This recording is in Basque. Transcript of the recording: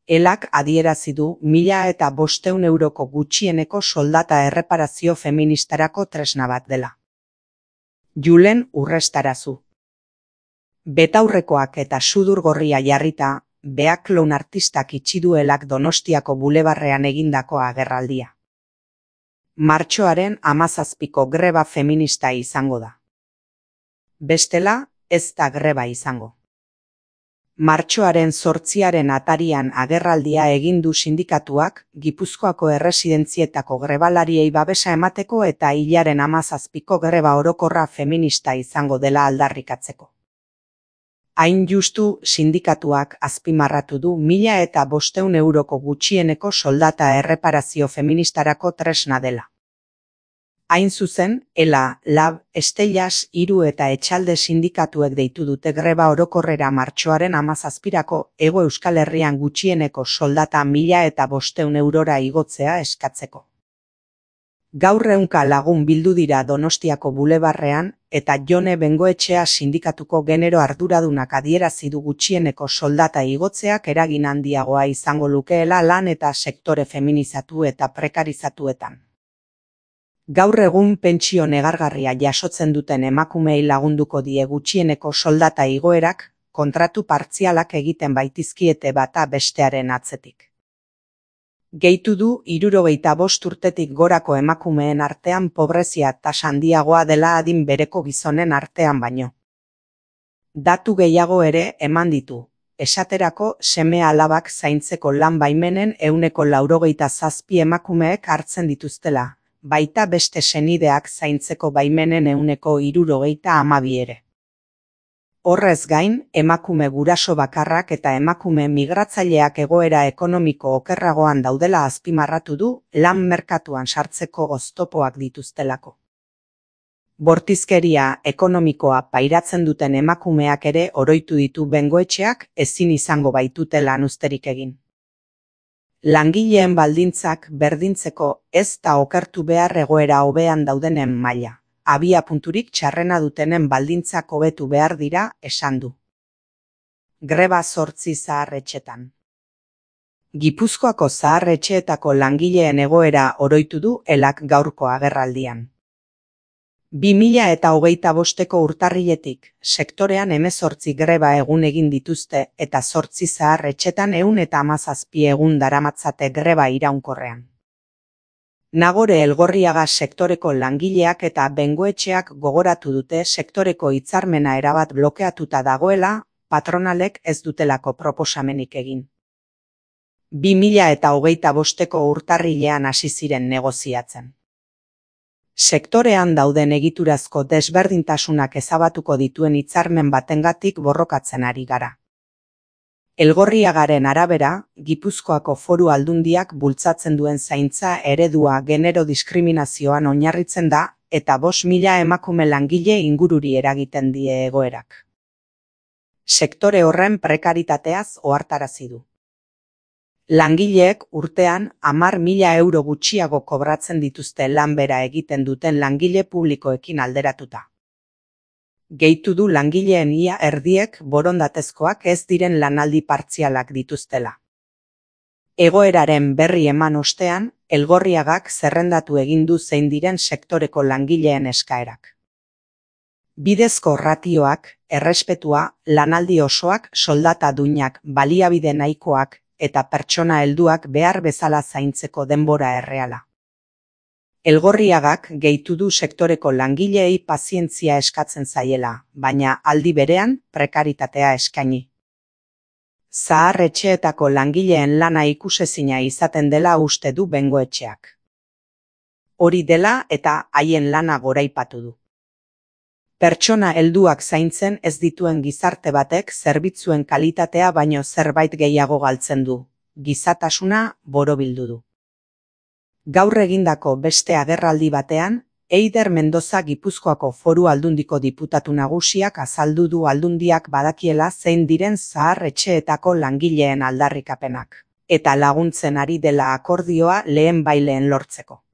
Elak adierazi du 1.500 euroko gutxieneko soldata erreparazio feministarako tresna bat dela. Julen Urrestarazu. Betaurrekoak eta sudur gorria jarrita, Beaklon artistak itxi du Elak Donostiako bulebarrean egindako agerraldia. Martxoaren 17ko greba feminista izango da. Bestela, ez da greba izango. Martxoaren 8 atarian agerraldia egin du sindikatuak Gipuzkoako erresidentzietako grebalariei babesa emateko eta hilaren 17ko greba orokorra feminista izango dela aldarrikatzeko. Hain justu sindikatuak azpimarratu du 1.500 euroko gutxieneko soldata erreparazio feministarako tresna dela. Hain zuzen, ELA, LAB, Estellas, Hiru eta Etxalde sindikatuek deitu dute greba orokorrera martxoaren 17ko Hego Euskal Herrian gutxieneko soldata 1.500 eurora igotzea eskatzeko. Gaur 100 lagun bildu dira Donostiako bulebarrean eta Jone Bengoetxea sindikatuko genero arduradunak adierazi du gutxieneko soldata igotzeak eragin handiagoa izango lukeela lan eta sektore feminizatu eta prekarizatuetan. Gaur egun pentsio negargarria jasotzen duten emakumeei lagunduko die gutxieneko soldata igoerak, kontratu partzialak egiten baitizkiete bata bestearen atzetik. Gehitu du 65 urtetik gorako emakumeen artean pobrezia tasa handiagoa dela adin bereko gizonen artean baino. Datu gehiago ere eman ditu, esaterako seme-alabak zaintzeko lan baimenen 97 emakumeek hartzen dituztela. Baita beste senideak zaintzeko baimenen 62 ere. Horrez gain, emakume guraso bakarrak eta emakume migratzaileak egoera ekonomiko okerragoan daudela azpimarratu du lan merkatuan sartzeko oztopoak dituztelako. Bortizkeria ekonomikoa pairatzen duten emakumeak ere oroitu ditu Bengoetxeak ezin izango baitute lan uzterik egin. Langileen baldintzak berdintzeko ez da okertu behar egoera hobean daudenen maila. Abiapunturik txarrena dutenen baldintzak hobetu behar dira, esan du. Greba 8 zaharretxetan. Gipuzkoako zaharretxeetako langileen egoera oroitu du Elak gaurko agerraldian. 2025ko urtarriletik, sektorean 18 greba egun egin dituzte eta 8 zaharretxetan 117 egun daramatzate greba iraunkorrean. Nagore Elgorriaga sektoreko langileak eta Bengoetxeak gogoratu dute sektoreko hitzarmena erabat blokeatuta dagoela, patronalek ez dutelako proposamenik egin. 2025ko urtarrilean hasi ziren negoziatzen. Sektorean dauden egiturazko desberdintasunak ezabatuko dituen hitzarmen batengatik borrokatzen ari gara. Elgorriagaren arabera, Gipuzkoako Foru Aldundiak bultzatzen duen zaintza eredua genero diskriminazioan oinarritzen da eta 5.000 emakume langile ingururi eragiten die egoerak. Sektore horren prekaritateaz ohartarazi du. Langileek urtean 10.000 euro gutxiago kobratzen dituzte lan bera egiten duten langile publikoekin alderatuta. Gehitu du langileen ia erdiek borondatezkoak ez diren lanaldi partzialak dituztela. Egoeraren berri eman ostean, Elgorriagak zerrendatu egin du zein diren sektoreko langileen eskaerak. Bidezko ratioak, errespetua, lanaldi osoak, soldata duinak, baliabide nahikoak, eta pertsona helduak behar bezala zaintzeko denbora erreala. Elgorriagak gehitu du sektoreko langileei pazientzia eskatzen zaiela, baina aldi berean prekaritatea eskaini. Zaharretxeetako langileen lana ikusezina izaten dela uste du Bengoetxeak. Hori dela eta haien lana goraipatu du. Pertsona helduak zaintzen ez dituen gizarte batek zerbitzuen kalitatea baino zerbait gehiago galtzen du, gizatasuna borobildu du. Gaur egindako beste agerraldi batean, Eider Mendoza Gipuzkoako Foru Aldundiko diputatu nagusiak azaldu du Aldundiak badakiela zein diren zaharretxeetako langileen aldarrikapenak, eta laguntzen ari dela akordioa lehenbailehen lortzeko.